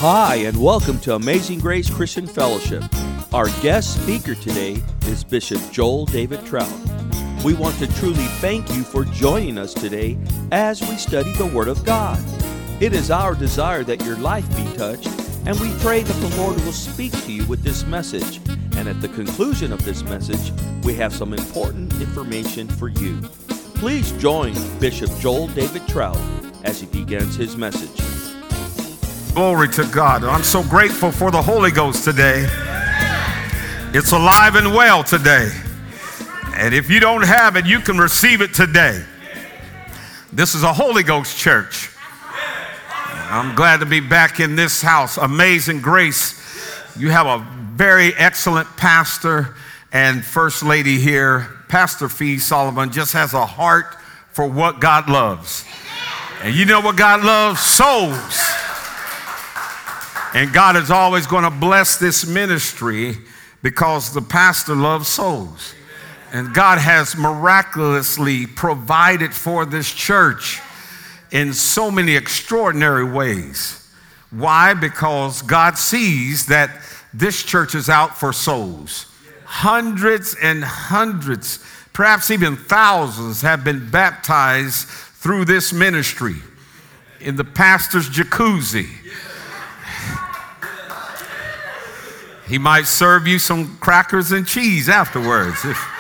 Hi, and welcome to Amazing Grace Christian Fellowship. Our guest speaker today is Bishop Joel David Trout. We want to truly thank you for joining us today as we study the Word of God. It is our desire that your life be touched, and we pray that the Lord will speak to you with this message. And at the conclusion of this message, we have some important information for you. Please join Bishop Joel David Trout as he begins his message. Glory to God. I'm so grateful for the Holy Ghost today. It's alive and well today. And if you don't have it, you can receive it today. This is a Holy Ghost church. I'm glad to be back in this house. Amazing Grace. You have a very excellent pastor and first lady here. Pastor Fee Sullivan just has a heart for what God loves. And you know what God loves? Souls. And God is always going to bless this ministry because the pastor loves souls. And God has miraculously provided for this church in so many extraordinary ways. Why? Because God sees that this church is out for souls. Hundreds and hundreds, perhaps even thousands, have been baptized through this ministry in the pastor's jacuzzi. He might serve you some crackers and cheese afterwards.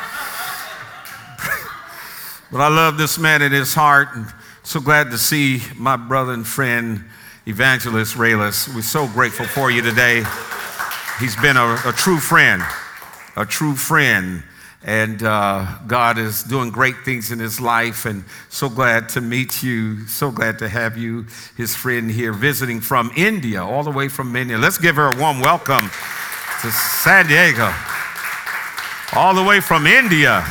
But I love this man in his heart, and so glad to see my brother and friend, Evangelist Raylis. We're so grateful for you today. He's been a true friend, and God is doing great things in his life, and so glad to meet you, so glad to have you, his friend here, visiting from India, all the way from India. Let's give her a warm welcome to San Diego, all the way from India.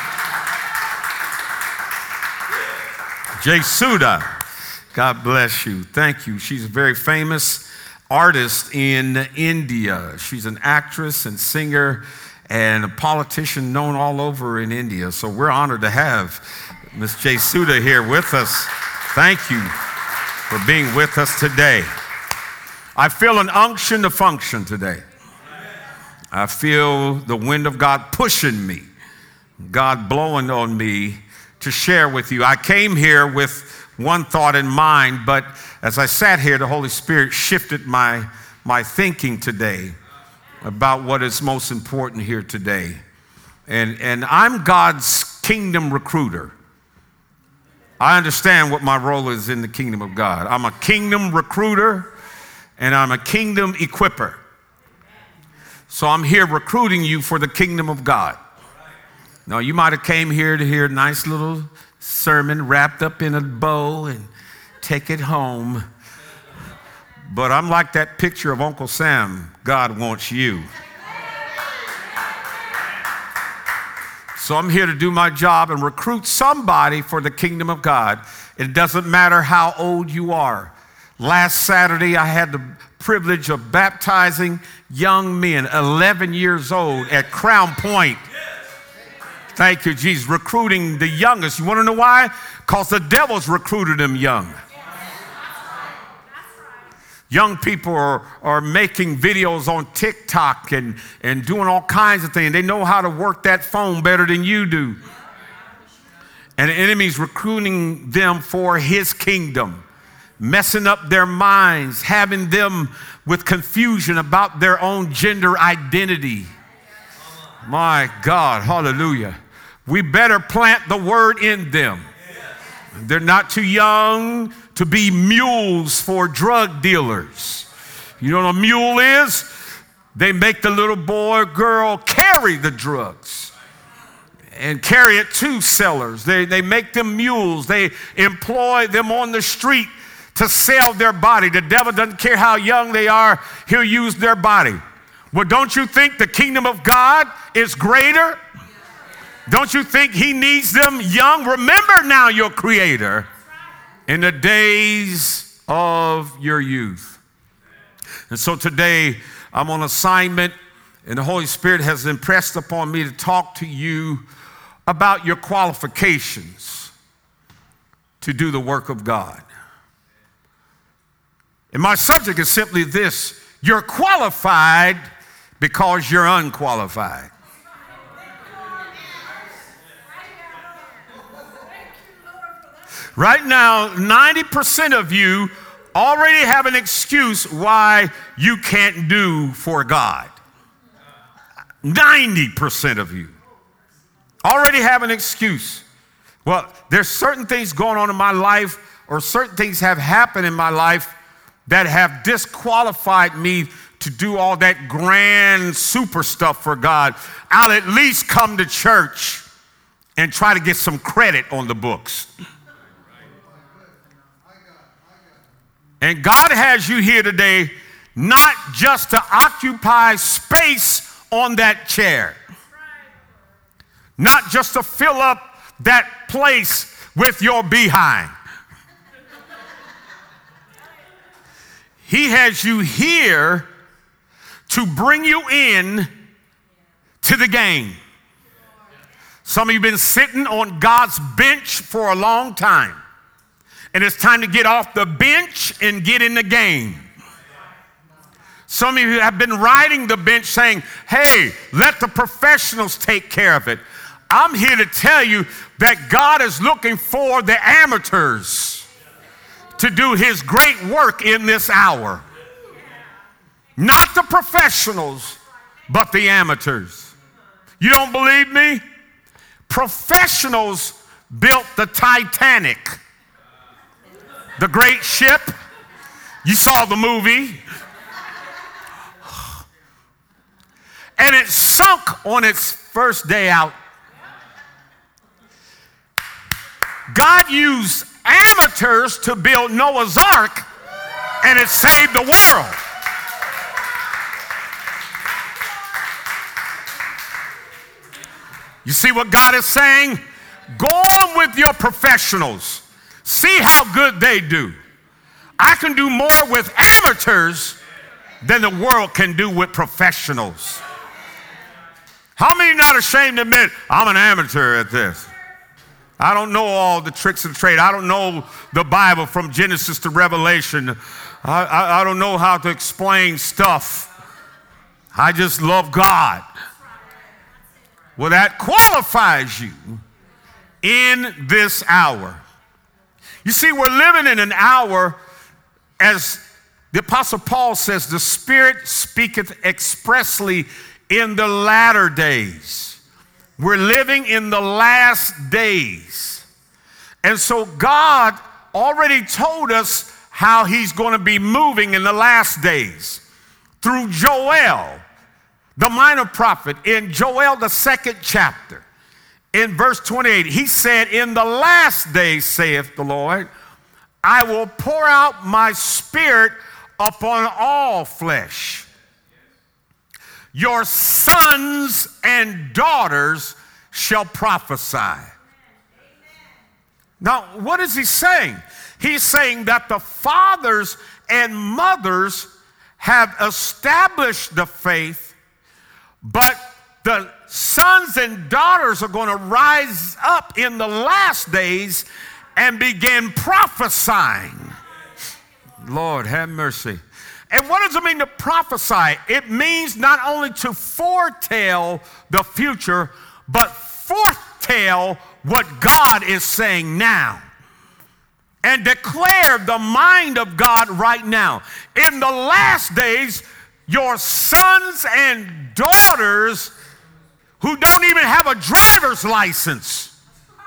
Jasuda, God bless you. Thank you. She's a very famous artist in India. She's an actress and singer and a politician known all over in India. So we're honored to have Miss Jasuda here with us. Thank you for being with us today. I feel an unction to function today. I feel the wind of God pushing me, God blowing on me to share with you. I came here with one thought in mind, but as I sat here, the Holy Spirit shifted my thinking today about what is most important here today. And I'm God's kingdom recruiter. I understand what my role is in the kingdom of God. I'm a kingdom recruiter and I'm a kingdom equipper. So I'm here recruiting you for the kingdom of God. Now, you might have came here to hear a nice little sermon wrapped up in a bow and take it home. But I'm like that picture of Uncle Sam. God wants you. So I'm here to do my job and recruit somebody for the kingdom of God. It doesn't matter how old you are. Last Saturday, I had the privilege of baptizing young men, 11 years old, at Crown Point. Thank you, Jesus. Recruiting the youngest. You want to know why? Because the devil's recruited them young. Young people are making videos on TikTok and doing all kinds of things. They know how to work that phone better than you do. And the enemy's recruiting them for his kingdom, messing up their minds, having them with confusion about their own gender identity. My God, hallelujah. We better plant the word in them. They're not too young to be mules for drug dealers. You know what a mule is? They make the little boy or girl carry the drugs and carry it to sellers. They make them mules. They employ them on the street to sell their body. The devil doesn't care how young they are. He'll use their body. Well, don't you think the kingdom of God is greater? Don't you think he needs them young? Remember now your Creator in the days of your youth. And so today I'm on assignment, and the Holy Spirit has impressed upon me to talk to you about your qualifications to do the work of God. And my subject is simply this: you're qualified because you're unqualified. Right now, 90% of you already have an excuse why you can't do for God. 90% of you already have an excuse. Well, there's certain things going on in my life, or certain things have happened in my life that have disqualified me to do all that grand super stuff for God. I'll at least come to church and try to get some credit on the books. And God has you here today not just to occupy space on that chair, not just to fill up that place with your behind. He has you here to bring you in to the game. Some of you have been sitting on God's bench for a long time, and it's time to get off the bench and get in the game. Some of you have been riding the bench saying, hey, let the professionals take care of it. I'm here to tell you that God is looking for the amateurs to do his great work in this hour. Not the professionals, but the amateurs. You don't believe me? Professionals built the Titanic, the great ship. You saw the movie. And it sunk on its first day out. God used amateurs to build Noah's Ark, and it saved the world. You see what God is saying? Go on with your professionals. See how good they do. I can do more with amateurs than the world can do with professionals. How many are not ashamed to admit, I'm an amateur at this? I don't know all the tricks of the trade. I don't know the Bible from Genesis to Revelation. I don't know how to explain stuff. I just love God. Well, that qualifies you in this hour. You see, we're living in an hour, as the Apostle Paul says, the Spirit speaketh expressly in the latter days. We're living in the last days. And so God already told us how he's going to be moving in the last days through Joel, the minor prophet. In Joel, the 2nd chapter, in verse 28, he said, in the last days, saith the Lord, I will pour out my spirit upon all flesh. Your sons and daughters shall prophesy. Now, what is he saying? He's saying that the fathers and mothers have established the faith, but the sons and daughters are going to rise up in the last days and begin prophesying. Lord, have mercy. And what does it mean to prophesy? It means not only to foretell the future, but foretell what God is saying now. And declare the mind of God right now. In the last days, your sons and daughters who don't even have a driver's license,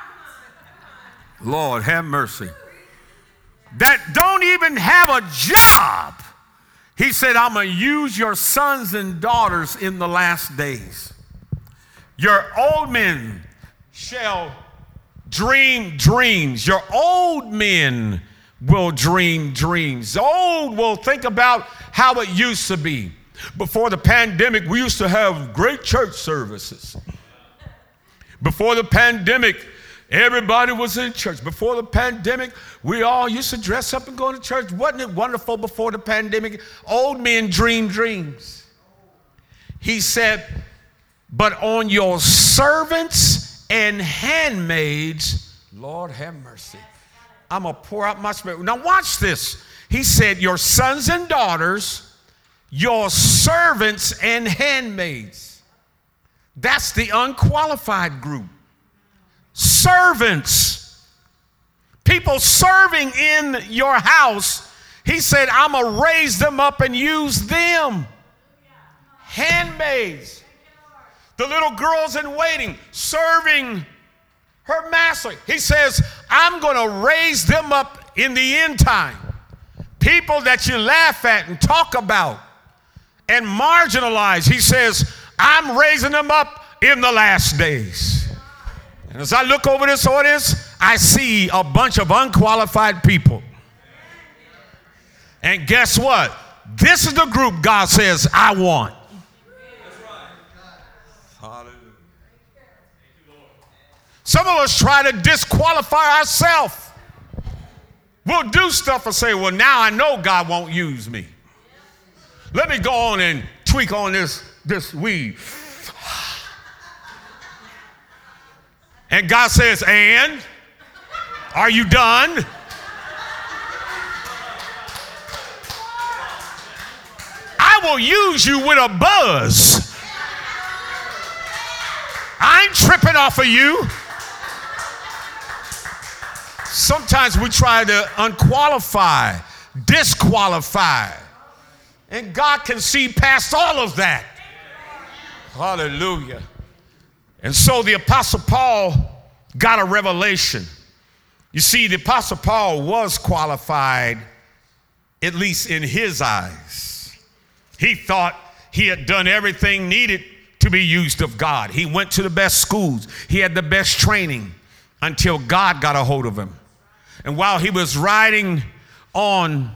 Lord, have mercy, that don't even have a job, he said, I'm going to use your sons and daughters in the last days. Your old men shall dream dreams. Your old men will dream dreams. The old will think about how it used to be. Before the pandemic, we used to have great church services. Before the pandemic, everybody was in church. Before the pandemic, we all used to dress up and go to church. Wasn't it wonderful before the pandemic? Old men dream dreams. He said, but on your servants and handmaids, Lord have mercy, I'm going to pour out my spirit. Now watch this. He said, your sons and daughters, your servants and handmaids. That's the unqualified group. Servants. People serving in your house. He said, I'm going to raise them up and use them. Handmaids. The little girls in waiting, serving her master. He says, I'm going to raise them up in the end time. People that you laugh at and talk about and marginalize. He says, I'm raising them up in the last days. And as I look over this audience, I see a bunch of unqualified people. And guess what? This is the group God says, I want. Some of us try to disqualify ourselves. We'll do stuff and say, well, now I know God won't use me. Let me go on and tweak on this weed. And God says, and? Are you done? I will use you with a buzz. I ain't tripping off of you. Sometimes we try to unqualify, disqualify, and God can see past all of that. Hallelujah. And so the Apostle Paul got a revelation. You see, the Apostle Paul was qualified, at least in his eyes. He thought he had done everything needed to be used of God. He went to the best schools. He had the best training until God got a hold of him. And while he was riding on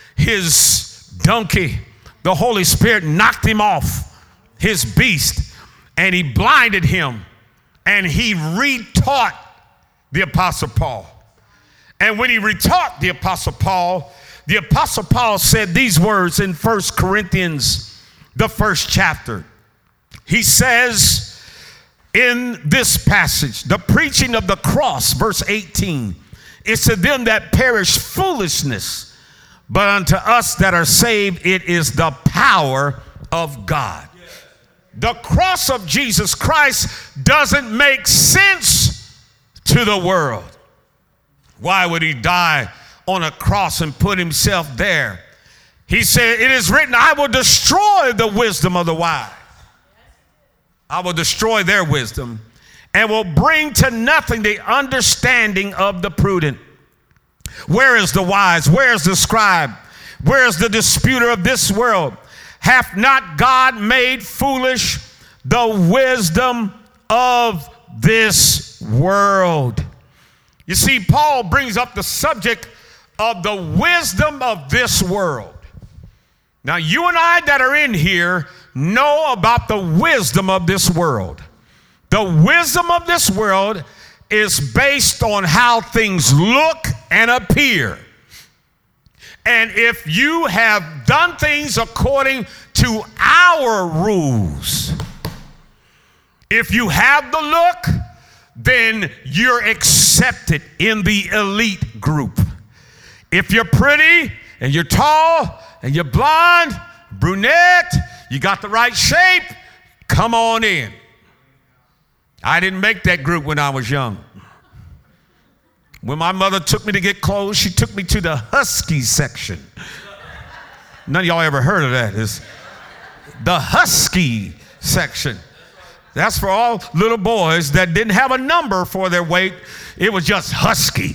his donkey, the Holy Spirit knocked him off his beast and he blinded him and he retaught the Apostle Paul. And when he retaught the Apostle Paul said these words in 1 Corinthians, the first chapter. He says in this passage, the preaching of the cross, verse 18, is to them that perish foolishness, but unto us that are saved, it is the power of God. The cross of Jesus Christ doesn't make sense to the world. Why would he die on a cross and put himself there? He said, it is written, I will destroy the wisdom of the wise. I will destroy their wisdom and will bring to nothing the understanding of the prudent. Where is the wise? Where is the scribe? Where is the disputer of this world? Hath not God made foolish the wisdom of this world? You see, Paul brings up the subject of the wisdom of this world. Now, you and I that are in here know about the wisdom of this world. The wisdom of this world is based on how things look and appear. And if you have done things according to our rules, if you have the look, then you're accepted in the elite group. If you're pretty and you're tall and you're blonde, brunette, you got the right shape, come on in. I didn't make that group when I was young. When my mother took me to get clothes, she took me to the husky section. None of y'all ever heard of that. It's the husky section. That's for all little boys that didn't have a number for their weight. It was just husky.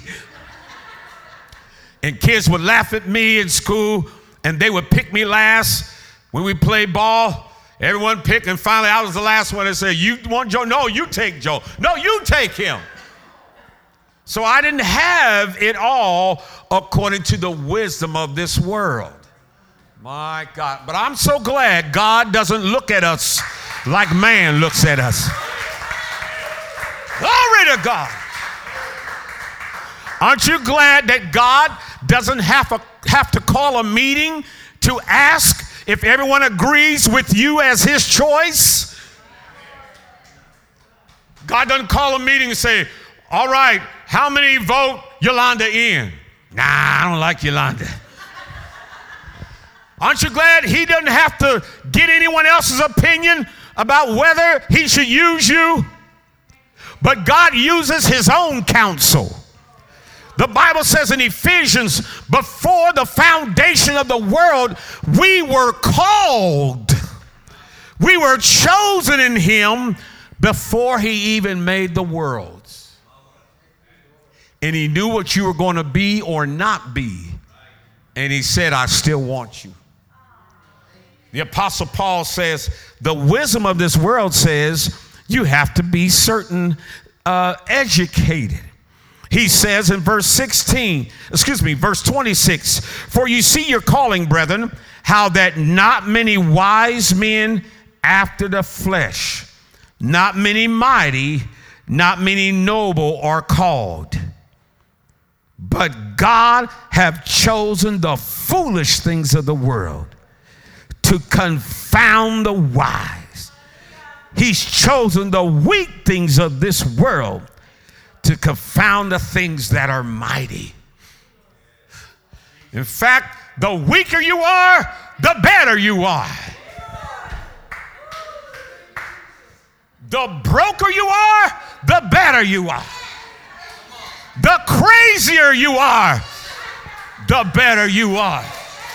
And kids would laugh at me in school, and they would pick me last when we played ball. Everyone picked, and finally I was the last one that said, you want Joe? No, you take Joe. No, you take him. So I didn't have it all according to the wisdom of this world. My God. But I'm so glad God doesn't look at us like man looks at us. Glory to God. Aren't you glad that God doesn't have to call a meeting to ask if everyone agrees with you as his choice? God doesn't call a meeting and say, all right, How many vote Yolanda in? Nah, I don't like Yolanda. Aren't you glad he doesn't have to get anyone else's opinion about whether he should use you? But God uses his own counsel. The Bible says in Ephesians, before the foundation of the world, we were called. We were chosen in him before he even made the worlds. And he knew what you were going to be or not be. And he said, I still want you. The Apostle Paul says, the wisdom of this world says you have to be educated. He says in verse 26, for you see your calling, brethren, how that not many wise men after the flesh, not many mighty, not many noble are called. But God have chosen the foolish things of the world to confound the wise. He's chosen the weak things of this world to confound the things that are mighty. In fact, the weaker you are, the better you are. The broker you are, the better you are. The crazier you are, the better you are.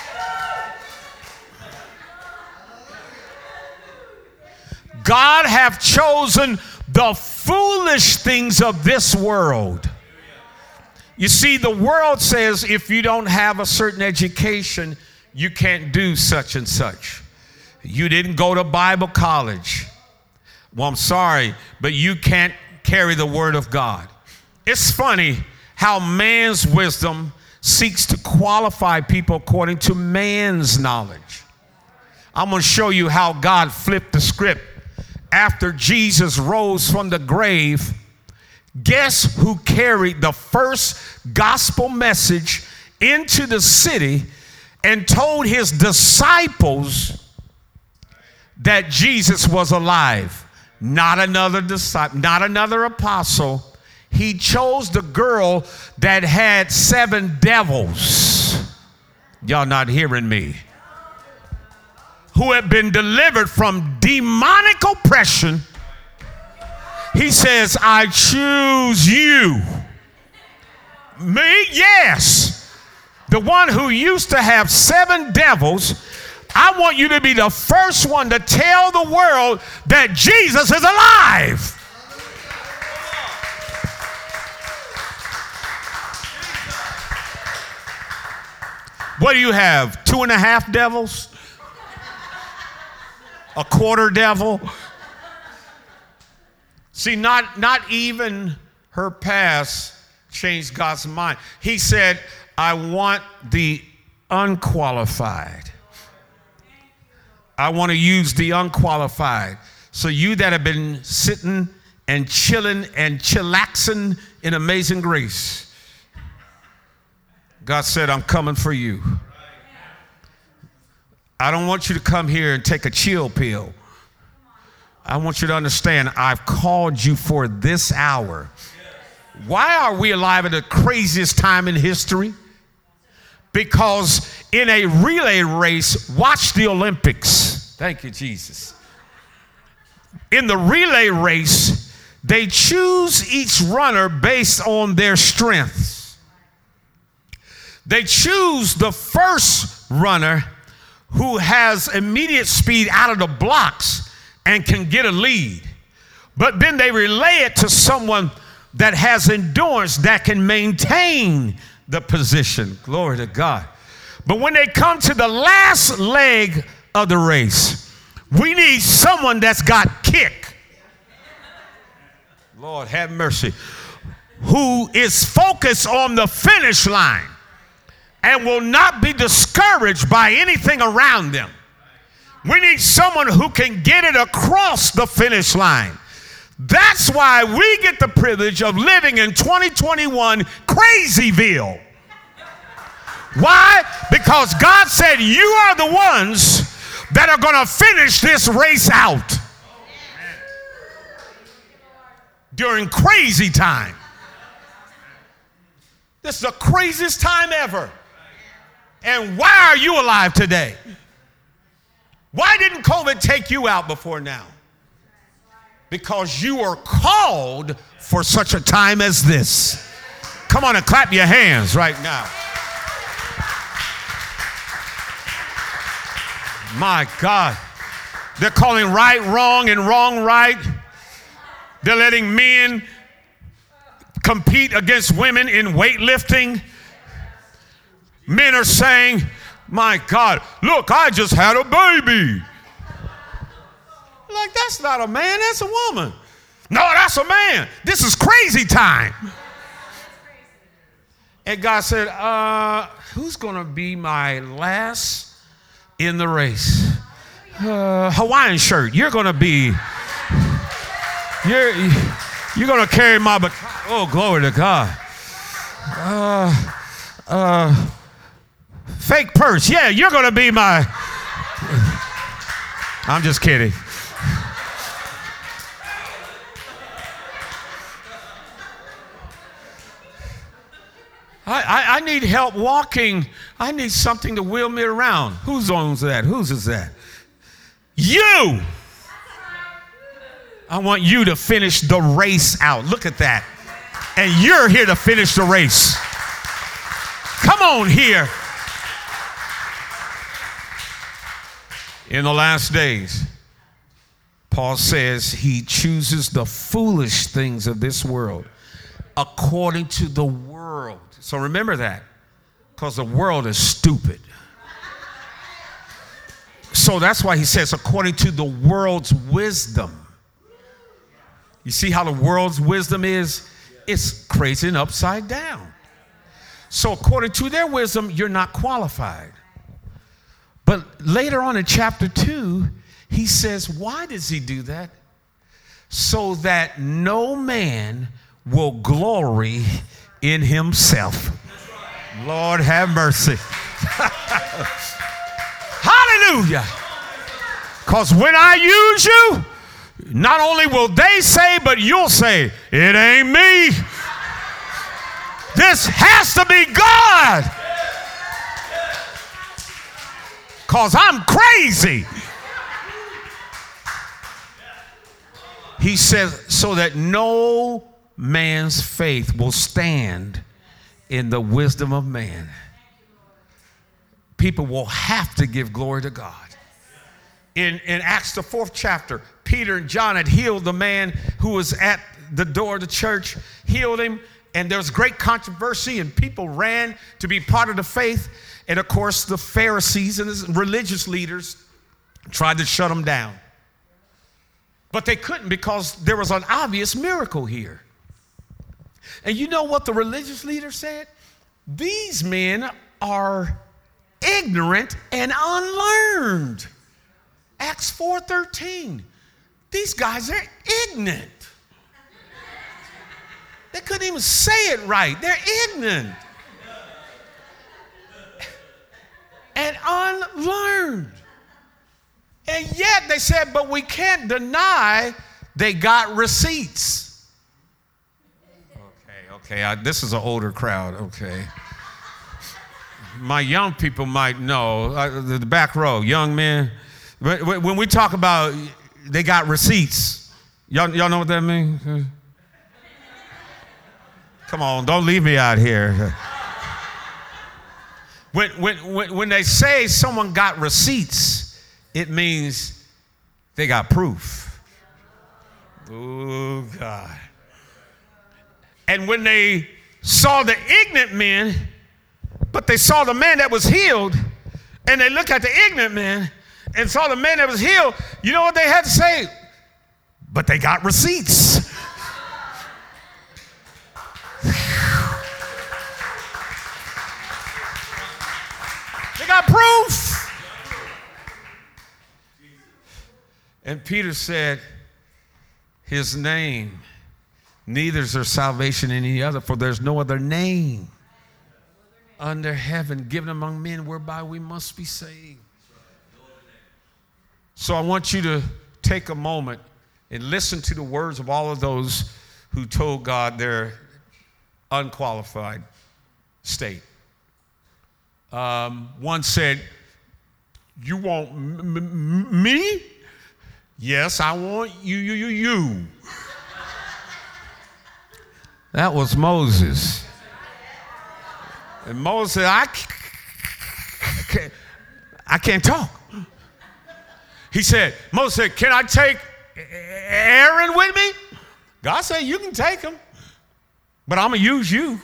God have chosen the foolish things of this world. You see, the world says if you don't have a certain education, you can't do such and such. You didn't go to Bible college. Well, I'm sorry, but you can't carry the word of God. It's funny how man's wisdom seeks to qualify people according to man's knowledge. I'm going to show you how God flipped the script. After Jesus rose from the grave, guess who carried the first gospel message into the city and told his disciples that Jesus was alive? Not another disciple, not another apostle. He chose the girl that had 7 devils. Y'all not hearing me. Who had been delivered from demonic oppression. He says, I choose you. Me? Yes. The one who used to have 7 devils. I want you to be the first one to tell the world that Jesus is alive. What do you have? 2.5 devils? A quarter devil? See, not even her past changed God's mind. He said, I want the unqualified. I want to use the unqualified. So you that have been sitting and chilling and chillaxing in Amazing Grace, God said, I'm coming for you. I don't want you to come here and take a chill pill. I want you to understand, I've called you for this hour. Why are we alive at the craziest time in history? Because in a relay race, watch the Olympics. Thank you, Jesus. In the relay race, they choose each runner based on their strengths. They choose the first runner who has immediate speed out of the blocks and can get a lead. But then they relay it to someone that has endurance that can maintain the position. Glory to God. But when they come to the last leg of the race, we need someone that's got kick. Lord have mercy. Who is focused on the finish line and will not be discouraged by anything around them. We need someone who can get it across the finish line. That's why we get the privilege of living in 2021 Crazyville. Why? Because God said you are the ones that are going to finish this race out during crazy time. This is the craziest time ever. And why are you alive today? Why didn't COVID take you out before now? Because you are called for such a time as this. Come on and clap your hands right now. My God. They're calling right wrong and wrong right. They're letting men compete against women in weightlifting. Men are saying, my God, look, I just had a baby. Like, that's not a man, that's a woman. No, that's a man. This is crazy time. And God said, who's going to be my last in the race? Hawaiian shirt. You're going to be, you're going to carry my baton. Oh, glory to God. Fake purse. Yeah, you're going to be my, I'm just kidding. I need help walking. I need something to wheel me around. Whose owns that? Whose is that? You. I want you to finish the race out. Look at that. And you're here to finish the race. Come on here. In the last days, Paul says he chooses the foolish things of this world according to the world. So remember that, because the world is stupid. So that's why he says according to the world's wisdom. You see how the world's wisdom is? It's crazy and upside down. So according to their wisdom, you're not qualified. But later on in chapter 2, he says, why does he do that? So that no man will glory in himself. Lord have mercy. Hallelujah. Because when I use you, not only will they say, but you'll say, it ain't me. This has to be God. Because I'm crazy. He says, so that no man's faith will stand in the wisdom of man. People will have to give glory to God. In Acts, the 4th chapter, Peter and John had healed the man who was at the door of the church, healed him, and there was great controversy, and people ran to be part of the faith. And of course, the Pharisees and the religious leaders tried to shut them down. But they couldn't, because there was an obvious miracle here. And you know what the religious leader said? These men are ignorant and unlearned. Acts 4:13. These guys are ignorant. They couldn't even say it right. They're ignorant and unlearned. And yet they said, but we can't deny they got receipts. Okay, this is an older crowd, okay. My young people might know, the back row, young men. When we talk about they got receipts, y'all know what that means? Come on, don't leave me out here. When they say someone got receipts, it means they got proof. Oh, God. And when they saw the ignorant men, but they saw the man that was healed, and they looked at the ignorant man and saw the man that was healed, you know what they had to say? But they got receipts. They got proof. And Peter said, his name, neither is there salvation in any other, for there's no other name under heaven given among men whereby we must be saved. So I want you to take a moment and listen to the words of all of those who told God they're unqualified. state. One said, "You want me?" "Yes, I want you. That was Moses. And Moses said, I can't talk. Moses said, "Can I take Aaron with me?" God said, "You can take him, but I'm going to use you."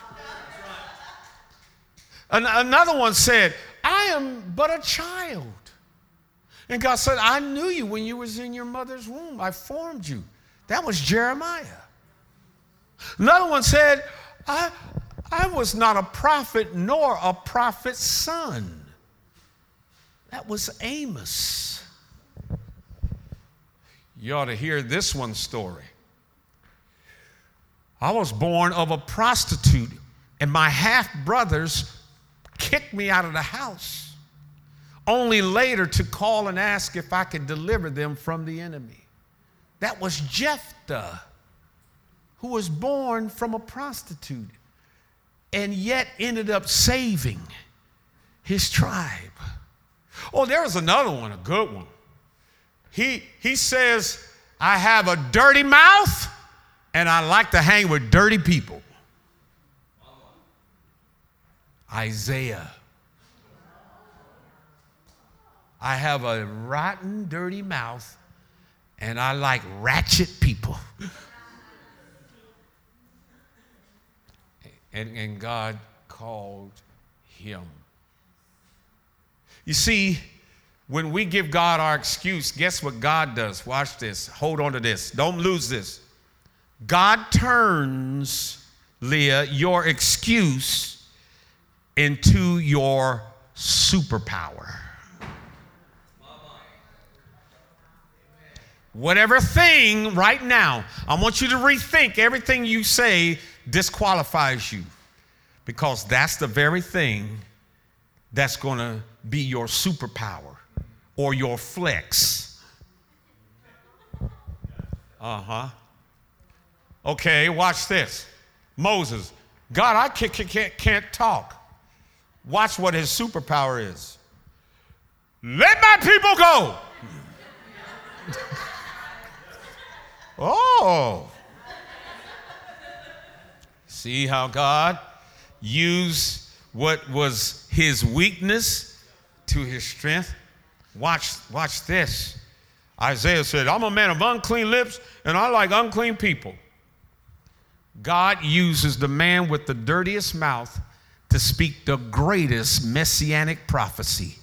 Another one said, "I am but a child." And God said, "I knew you when you was in your mother's womb. I formed you." That was Jeremiah. Another one said, I was not a prophet nor a prophet's son. That was Amos. You ought to hear this one story. I was born of a prostitute, and my half-brothers kicked me out of the house, only later to call and ask if I could deliver them from the enemy. That was Jephthah, who was born from a prostitute and yet ended up saving his tribe. Oh, there was another one, a good one. He says, "I have a dirty mouth and I like to hang with dirty people." Isaiah. "I have a rotten, dirty mouth and I like ratchet people." And God called him. You see, when we give God our excuse, guess what God does? Watch this. Hold on to this. Don't lose this. God turns, Leah, your excuse into your superpower. Whatever thing right now, I want you to rethink everything you say disqualifies you, because that's the very thing that's going to be your superpower or your flex. Okay, watch this. Moses, "God, I can't talk." Watch what his superpower is. "Let my people go." Oh. See how God used what was his weakness to his strength? Watch this. Isaiah said, "I'm a man of unclean lips, and I like unclean people." God uses the man with the dirtiest mouth to speak the greatest messianic prophecy.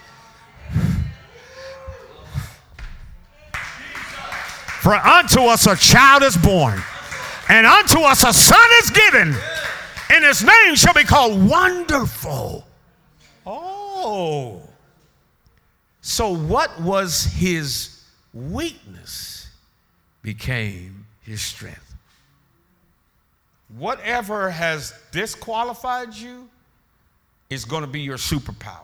"For unto us a child is born, and unto us a son is given, and his name shall be called Wonderful." Oh. So what was his weakness became his strength. Whatever has disqualified you is going to be your superpower.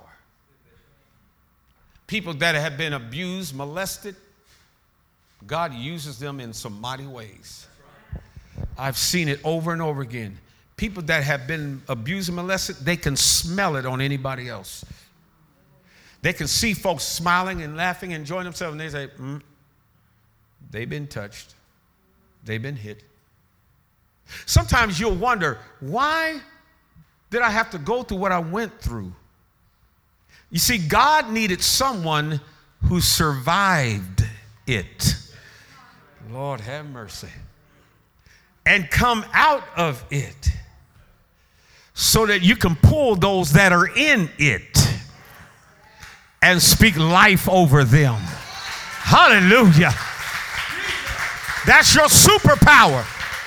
People that have been abused, molested, God uses them in some mighty ways. I've seen it over and over again. People that have been abused and molested, they can smell it on anybody else. They can see folks smiling and laughing, enjoying themselves, and they say, they've been touched. They've been hit. Sometimes you'll wonder, why did I have to go through what I went through? You see, God needed someone who survived it. Lord have mercy. And come out of it so that you can pull those that are in it and speak life over them. Hallelujah. That's your superpower.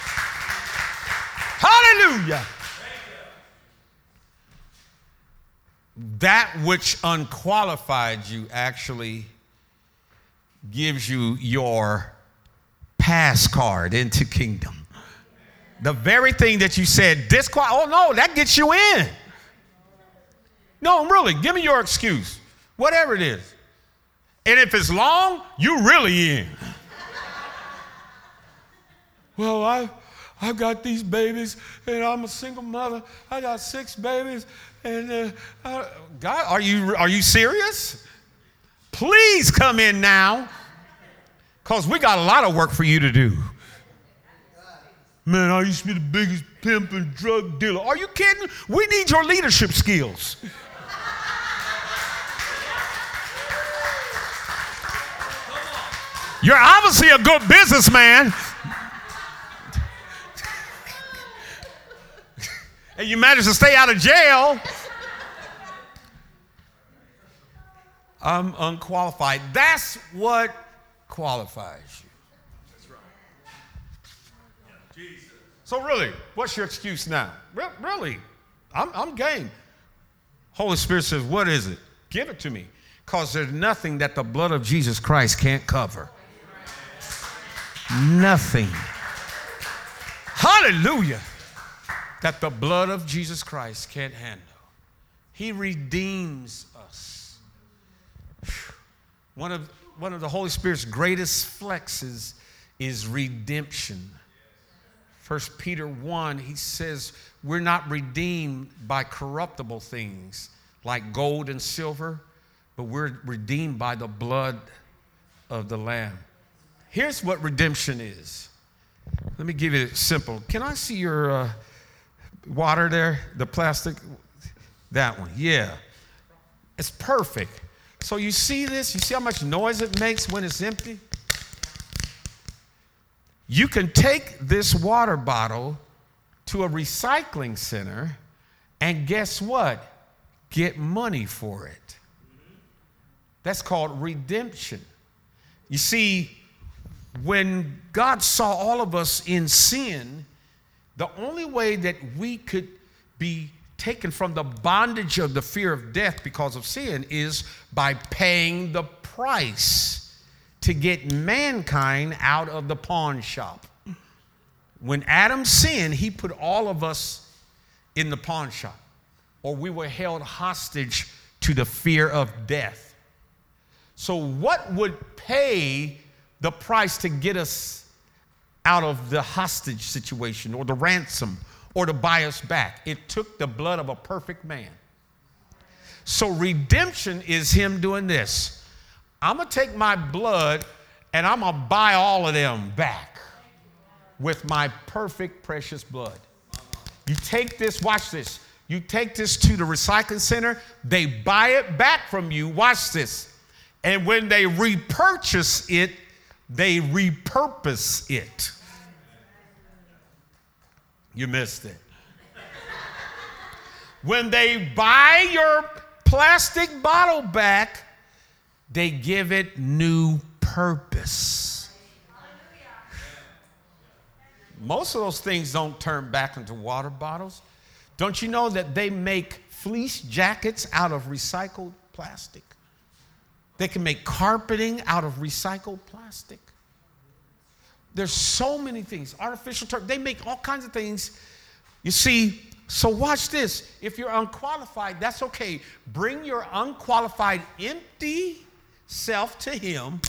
Hallelujah. That which unqualified you actually gives you your pass card into kingdom. The very thing that you said, oh no, that gets you in. No, really, give me your excuse. Whatever it is. And if it's long, you really in. Well, I've got these babies, and I'm a single mother. I got 6 babies, and God, are you serious? Please come in now, because we got a lot of work for you to do. Man, I used to be the biggest pimp and drug dealer. Are you kidding? We need your leadership skills. You're obviously a good businessman. And you managed to stay out of jail. I'm unqualified. That's what qualifies you. That's right. Yeah, Jesus. So really, what's your excuse now? Really, I'm game. Holy Spirit says, what is it? Give it to me. Because there's nothing that the blood of Jesus Christ can't cover. Nothing. Hallelujah. That the blood of Jesus Christ can't handle. He redeems us. One of the Holy Spirit's greatest flexes is redemption. 1 Peter 1, he says, we're not redeemed by corruptible things like gold and silver, but we're redeemed by the blood of the Lamb. Here's what redemption is. Let me give it simple. Can I see your water there? The plastic? That one. Yeah. It's perfect. So you see this? You see how much noise it makes when it's empty? You can take this water bottle to a recycling center and guess what? Get money for it. That's called redemption. You see, when God saw all of us in sin, the only way that we could be taken from the bondage of the fear of death because of sin is by paying the price to get mankind out of the pawn shop. When Adam sinned, he put all of us in the pawn shop, or we were held hostage to the fear of death. So what would pay the price to get us out of the hostage situation or the ransom or to buy us back? It took the blood of a perfect man. So redemption is him doing this. I'm going to take my blood and I'm going to buy all of them back with my perfect, precious blood. You take this, watch this. You take this to the recycling center, they buy it back from you, watch this. And when they repurchase it, they repurpose it. You missed it. When they buy your plastic bottle back, they give it new purpose. Most of those things don't turn back into water bottles. Don't you know that they make fleece jackets out of recycled plastic? They can make carpeting out of recycled plastic. There's so many things. Artificial turf. They make all kinds of things. You see, so watch this. If you're unqualified, that's okay. Bring your unqualified, empty self to him.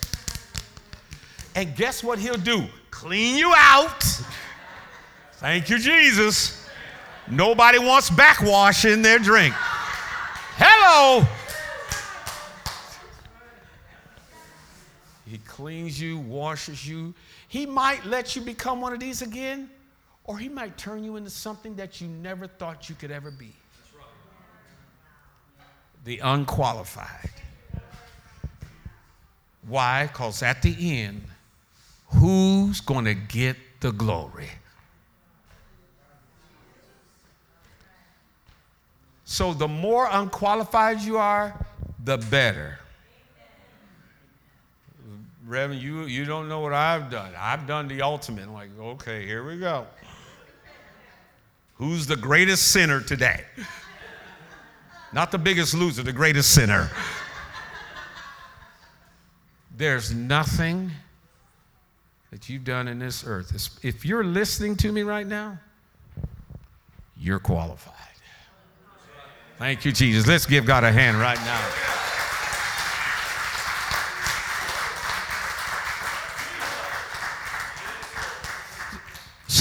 And guess what he'll do? Clean you out. Thank you, Jesus. Nobody wants backwash in their drink. Hello. He cleans you, washes you. He might let you become one of these again, or he might turn you into something that you never thought you could ever be. That's right. The unqualified. Why? Because at the end, who's going to get the glory? So the more unqualified you are, the better. Reverend, you don't know what I've done. I've done the ultimate. I'm like, okay, here we go. Who's the greatest sinner today? Not the biggest loser, the greatest sinner. There's nothing that you've done in this earth. If you're listening to me right now, you're qualified. Thank you, Jesus. Let's give God a hand right now.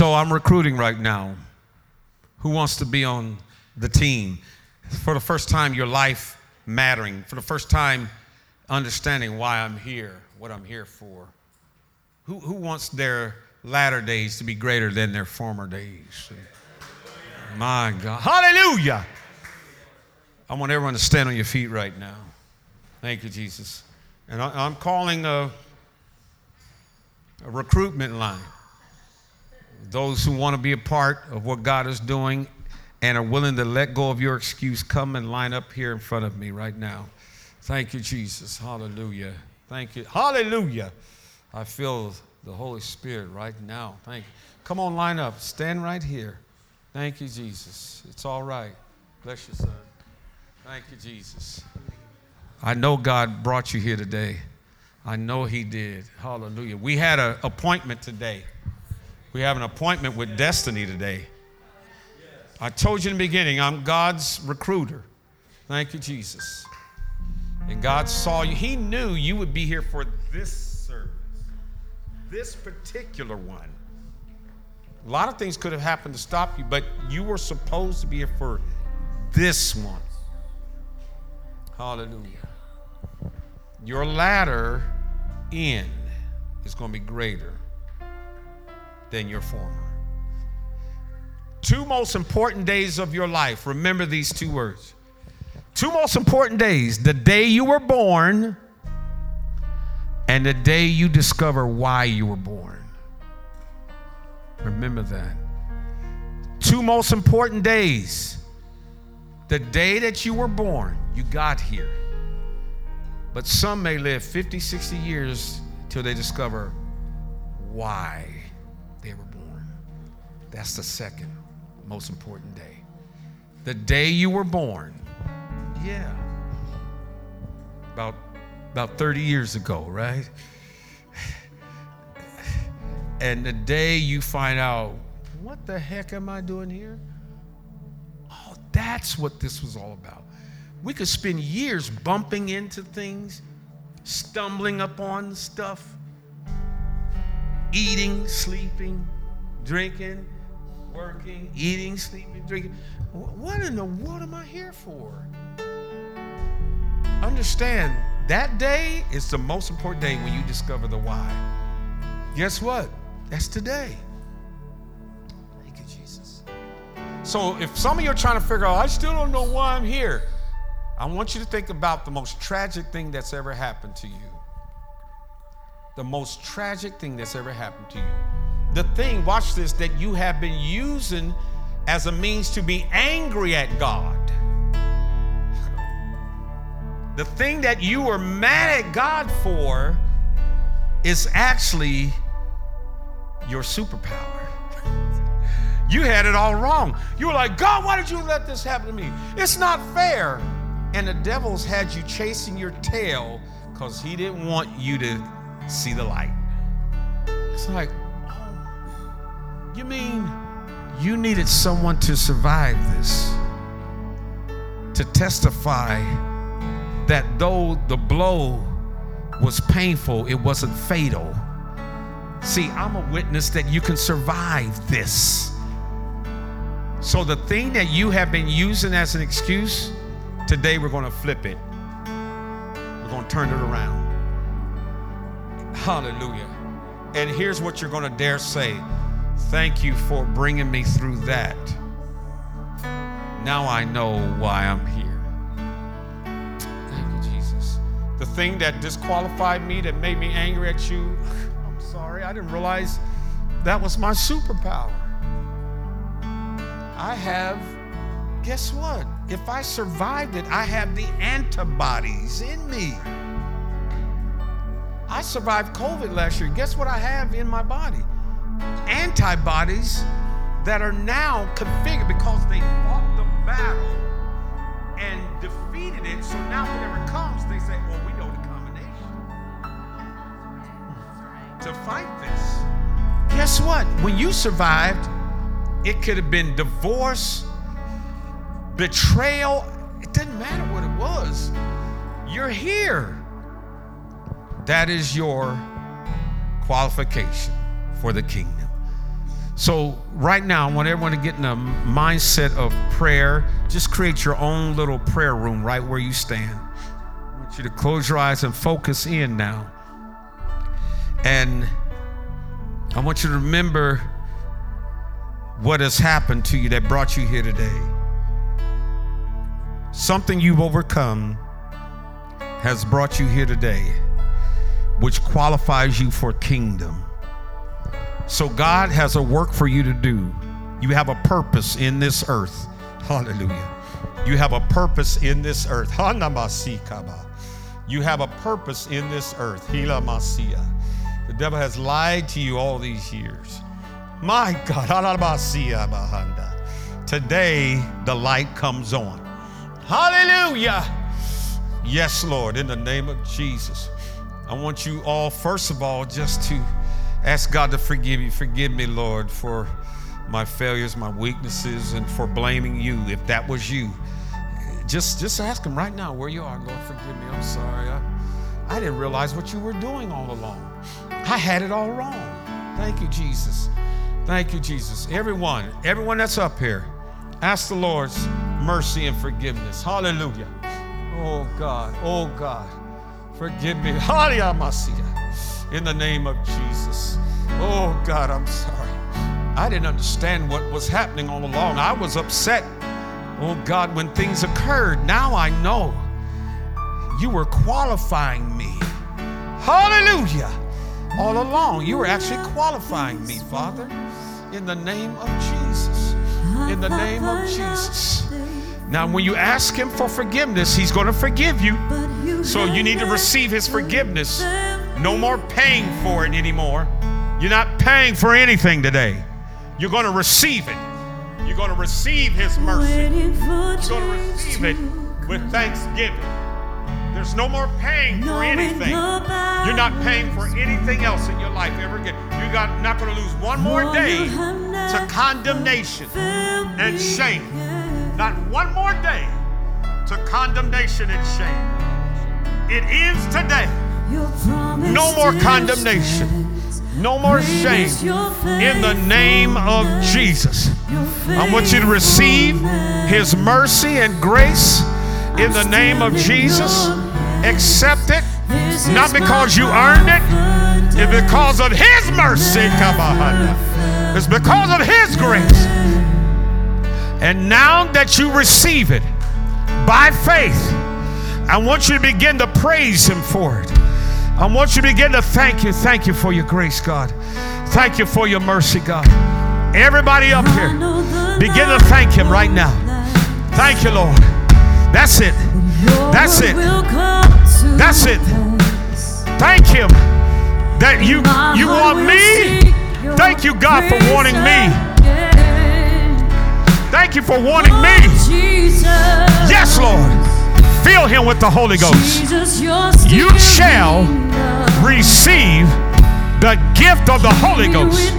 So I'm recruiting right now. Who wants to be on the team? For the first time, your life mattering. For the first time, understanding why I'm here, what I'm here for. Who wants their latter days to be greater than their former days? My God. Hallelujah. I want everyone to stand on your feet right now. Thank you, Jesus. And I'm calling a recruitment line. Those who want to be a part of what God is doing and are willing to let go of your excuse, come and line up here in front of me right now. Thank you, Jesus. Hallelujah. Thank you. Hallelujah. I feel the Holy Spirit right now. Thank you. Come on, line up. Stand right here. Thank you, Jesus. It's all right. Bless you, son. Thank you, Jesus. I know God brought you here today. I know he did. Hallelujah. We had an appointment today. We have an appointment with destiny today. I told you in the beginning, I'm God's recruiter. Thank you, Jesus. And God saw you. He knew you would be here for this service, this particular one. A lot of things could have happened to stop you, but you were supposed to be here for this one. Hallelujah. Your latter end is going to be greater than your former. 2 most important days of your life. Remember these 2 words. 2 most important days: the day you were born and the day you discover why you were born. Remember that. 2 most important days: the day that you were born, you got here. But some may live 50, 60 years till they discover why they were born. That's the second most important day. The day you were born. Yeah. About 30 years ago, right? And the day you find out, what the heck am I doing here? Oh, that's what this was all about. We could spend years bumping into things, stumbling upon stuff, eating, sleeping, drinking, working, eating, sleeping, drinking. What in the world am I here for? Understand, that day is the most important day when you discover the why. Guess what? That's today. Thank you, Jesus. So if some of you are trying to figure out, I still don't know why I'm here, I want you to think about the most tragic thing that's ever happened to you. The most tragic thing that's ever happened to you. The thing, watch this, that you have been using as a means to be angry at God. The thing that you were mad at God for is actually your superpower. You had it all wrong. You were like, God, why did you let this happen to me? It's not fair. And the devil's had you chasing your tail because he didn't want you to see the light. It's like, oh, you mean you needed someone to survive this, to testify that though the blow was painful, it wasn't fatal. See, I'm a witness that you can survive this. So the thing that you have been using as an excuse, today we're going to flip it. We're going to turn it around. Hallelujah. And here's what you're going to dare say. Thank you for bringing me through that. Now I know why I'm here. Thank you, Jesus. The thing that disqualified me, that made me angry at you, I'm sorry, I didn't realize that was my superpower. I have, guess what? If I survived it, I have the antibodies in me. I survived COVID last year. Guess what I have in my body? Antibodies that are now configured because they fought the battle and defeated it. So now whenever it comes, they say, well, we know the combination to fight this. Guess what? When you survived, it could have been divorce, betrayal. It didn't matter what it was. You're here. That is your qualification for the kingdom. So right now, I want everyone to get in a mindset of prayer. Just create your own little prayer room right where you stand. I want you to close your eyes and focus in now. And I want you to remember what has happened to you that brought you here today. Something you've overcome has brought you here today, which qualifies you for kingdom. So God has a work for you to do. You have a purpose in this earth. Hallelujah. You have a purpose in this earth. You have a purpose in this earth. The devil has lied to you all these years. My God. Today, the light comes on. Hallelujah. Yes, Lord, in the name of Jesus. I want you all, first of all, just to ask God to forgive you. Forgive me, Lord, for my failures, my weaknesses, and for blaming you. If that was you, just ask him right now where you are. Lord, forgive me. I'm sorry. I didn't realize what you were doing all along. I had it all wrong. Thank you, Jesus. Thank you, Jesus. Everyone that's up here, ask the Lord's mercy and forgiveness. Hallelujah. Oh God, forgive me. In the name of Jesus. Oh God, I'm sorry. I didn't understand what was happening all along. I was upset, oh God, when things occurred. Now I know you were qualifying me. Hallelujah. All along, you were actually qualifying me, Father, in the name of Jesus. In the name of Jesus. Now, when you ask him for forgiveness, he's going to forgive you. So you need to receive his forgiveness. No more paying for it anymore. You're not paying for anything today. You're going to receive it. You're going to receive his mercy. You're going to receive it with thanksgiving. There's no more paying for anything. You're not paying for anything else in your life ever again. You're not going to lose one more day to condemnation and shame. Not one more day to condemnation and shame. It ends today. No more condemnation. No more shame. In the name of Jesus. I want you to receive his mercy and grace in the name of Jesus. Accept it. Not because you earned it. It's because of his mercy. It's because of his grace. And now that you receive it by faith, I want you to begin to praise him for it. I want you to begin to thank you. Thank you for your grace, God. Thank you for your mercy, God. Everybody up here, begin to thank him right now. Thank you, Lord. That's it. That's it. That's it. Thank him that you want me. Thank you, God, for wanting me. Thank you for wanting me. Yes, Lord. Fill him with the Holy Ghost. You shall receive the gift of the Holy Ghost.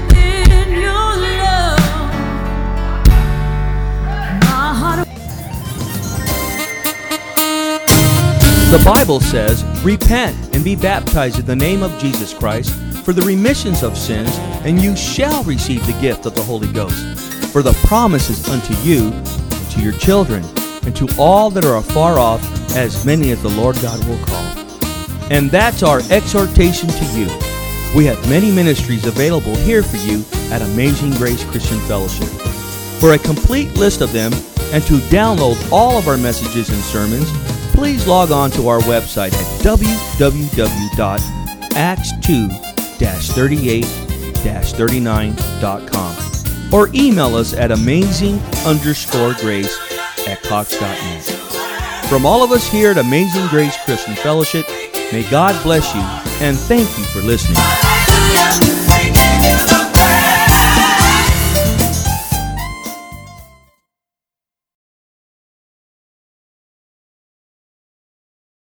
The Bible says, repent and be baptized in the name of Jesus Christ for the remissions of sins, and you shall receive the gift of the Holy Ghost. For the promise is unto you, and to your children, and to all that are afar off, as many as the Lord God will call. And that's our exhortation to you. We have many ministries available here for you at Amazing Grace Christian Fellowship. For a complete list of them, and to download all of our messages and sermons, please log on to our website at www.acts2-38-39.com or email us at amazing_grace@cox.net. From all of us here at Amazing Grace Christian Fellowship, may God bless you and thank you for listening.